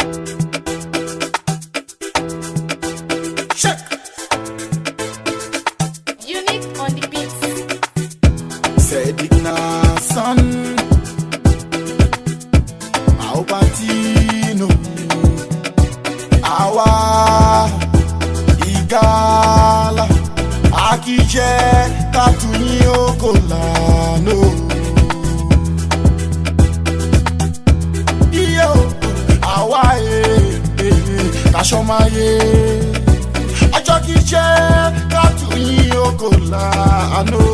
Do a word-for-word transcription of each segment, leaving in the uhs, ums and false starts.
Check. Unique on the beat. Cedric Nassan, Aupatino, Awa, Igala, Akije, Katunio Kolano. Iyo, Awa, Kashomaye, Akije, Katunio Kolano.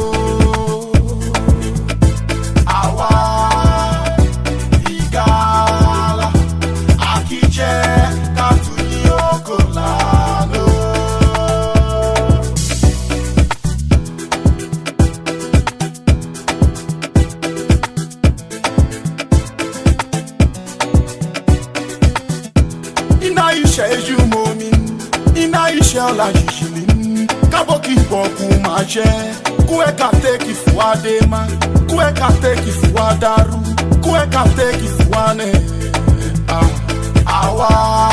Inaisha Jumomin, Inaisha la Jishilin, Kaboki Boku Maje, Kueka teki fuadema, Kueka teki fuadaru, Kueka teki fuane, Awa,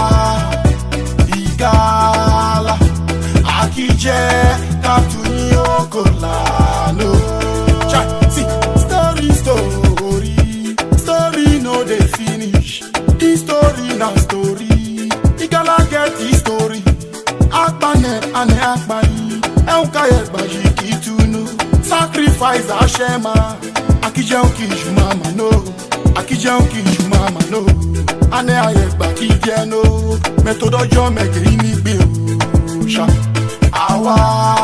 Igala, Akije, Katunio Kolano. See, story, story, story no they finish, the story na story. Igala get the story. Akbane ane akbani. Eukaye baji kitunu. Sacrifice Ashema. Akije ukiju mama no. Akije ukiju mama no. Ane aye baki no. Metodo jo megrini biosha. Awa.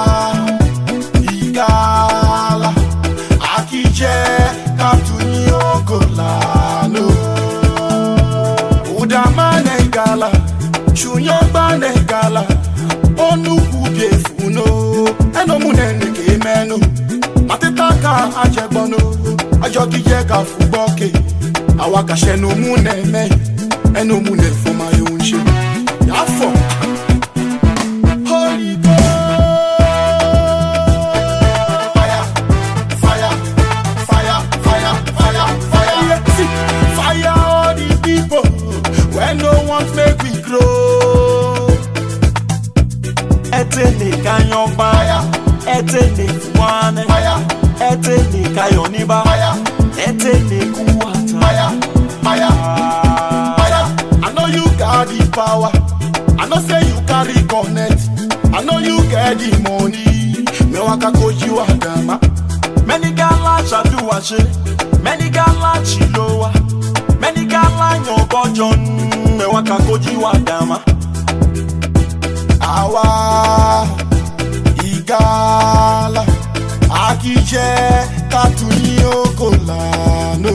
Igala. Akije Katunio Kolano. Udamane Igala. Chunyomba negala, onu kubiefuno, eno munene kemeno, matitaka ajebono, ajokije ka fuboke, awaka sheno munene, eno mune for my own shit. Yafo, Holy Ghost, fire, fire, fire, fire, fire, fire, see, fire all the people, when no one make we grow. Etene kanyon fire, etene fuane fire, etene kayoniba fire, etene kuwata fire, fire, fire. I know you got the power, I know say you carry connect, I know you get the money. Me waka koji wadama, many gala chadu washe, many gala chilowa, many gala nyobojon. Me waka koji wadama. Awa, Igala, Akije, Katunio Kolano.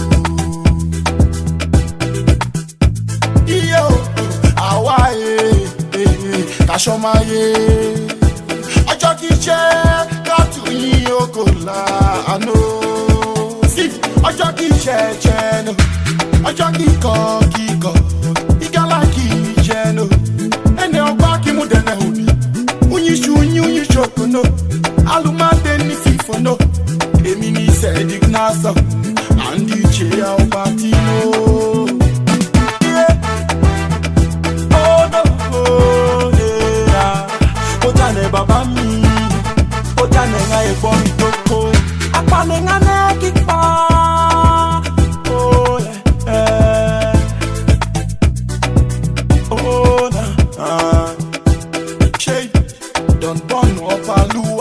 Iyo, Awa, eh, eh, Kashomaye, Ajokije, Katunio Kolano. See, Ajokije, Jeno, Ajokiko, Kiko, Igala, Kijeno. Ene obaki mudene hudi Unyishu unyi unyishoko no Alumade ni fifo no Emi ni Cedric Nassan Andi Chea Opatino. Yeah. Oh no, oh yeah. Ojane baba mi Ojane nga ye bomi toko Akwane nga ne kikpa. Oh yeah. Oh na. Uh, Shay, don't burn up a loo.